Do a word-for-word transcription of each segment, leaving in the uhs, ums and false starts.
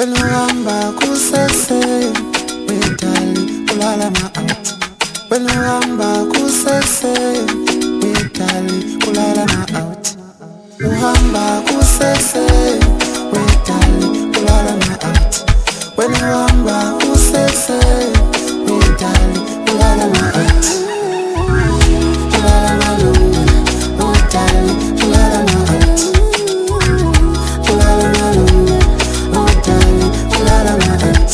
When uhamba kusese wedali ulala ma out. When uhamba kusese wedali ulala ma out. Uhamba kusese wedali ulala ma out. When uhamba kusese wedali ulala ma out. Ulala ma lunga, wedali ulala ma out. Ulala ma lunga, wedali ulala ma out.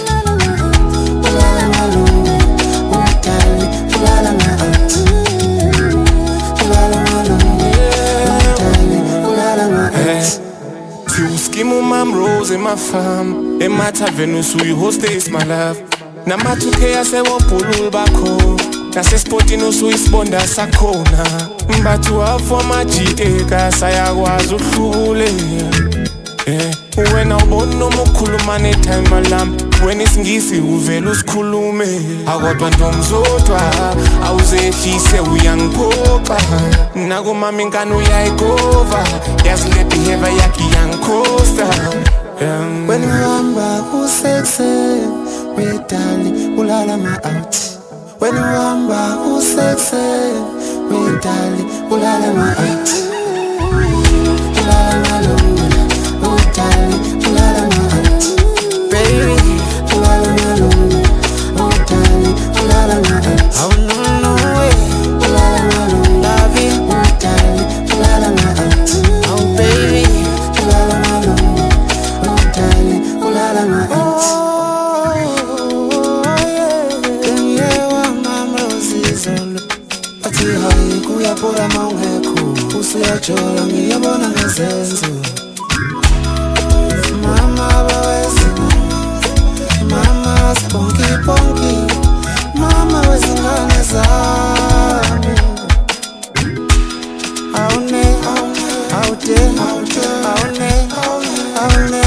Ulala ma lunga, wedali ulala ma out. Ulala ma lunga, wedali ulala ma out. Si uskimu mam rose in my farm, in my tavern so you hostess my love. Na matuke ya se wopulul bako, na se spoti no so isbonda sakona. Mbatu afo majiteka sayagwazu khule. Eh, when I bono mukulumane time alam, when isingisi uvela usikhulume. Akodwa ndomzodwa, awuzehlise uyangiphoqa. Naku mami ngani uyayigova, yazi le behavior yakhe iyangikhosta. When uhamba kusese wedali ulala ma out. When uhamba kusese wedali ulala ma out. Ulala ma lunga, wedali ulala ma out. Baby, ulala ma lunga, wedali ulala ma out. Oh no no way, ulala ma lunga, love you, wedali ulala ma out. Oh baby, ulala ma lunga, wedali ulala ma out. Kuyapora maweko usiyachola ngiyabona ngezenzo. Mama bawezina, mama sponky ponky, mama wezingane zami. Aune, aute, aune, aune, aune,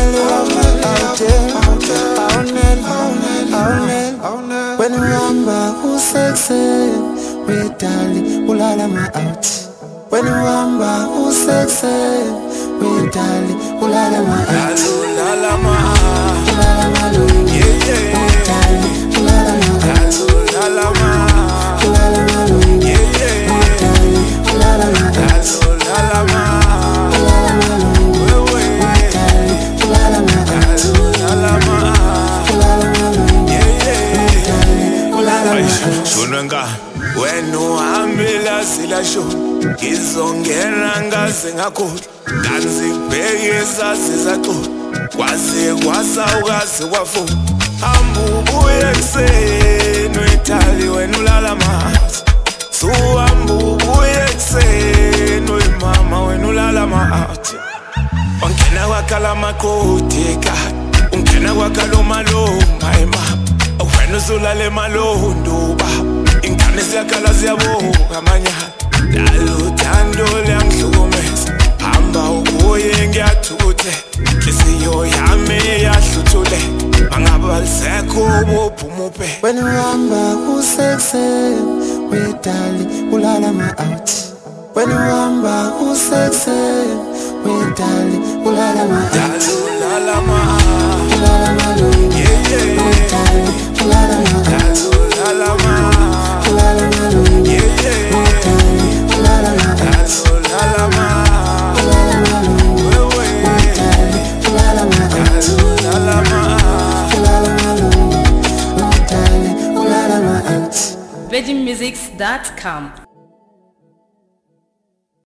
aune, aune. When uhamba kusese wedali ulala ma out. When uhamba kusese wedali ulala ma out. Ulala ma, ulala ma lunga, yeah yeah. wedali ulala ma out. Ulala ma, ulala ma lunga, yeah yeah. wedali ulala ma out. Ulala ma, ulala ma lunga, wedali ulala ma out. ulala ma, ulala ma lunga, yeah yeah. ulala ma out. Shonanga. When uhambila sila sho, ngizongena ngaze ngakho, kanzibheke zazizaxo, kwaze kwasa ukaze kwafo. Ambubuye ekseni wethali wena ulala mahathi. So ambubuye ekseni wemama wena ulala mahathi. Ongena kwakala makoteka, ungena kwakalo maloma emama. Wena uzulale malondo baba. Ingane siyakhala siyabonga manyana. Dalo uthando liyangihlukumeza. Hamba ubuye ngiyathuthe. Inhliziyo yami iyahluthule. Mangabe alisekho ubuphumupe. When uhamba kusese wedali ulala ma out. When uhamba kusese wedali ulala ma out. Ulala ma, ulala ma lunga, yeah yeah. wedali ulala ma out. Ulala ma, ulala ma lunga, yeah yeah. wedali ulala ma out. Ulala ma, ulala ma lunga, wedali ulala ma out. ulala ma. ulala ma lunga, wedali ulala ma out. Virgin Musics dot com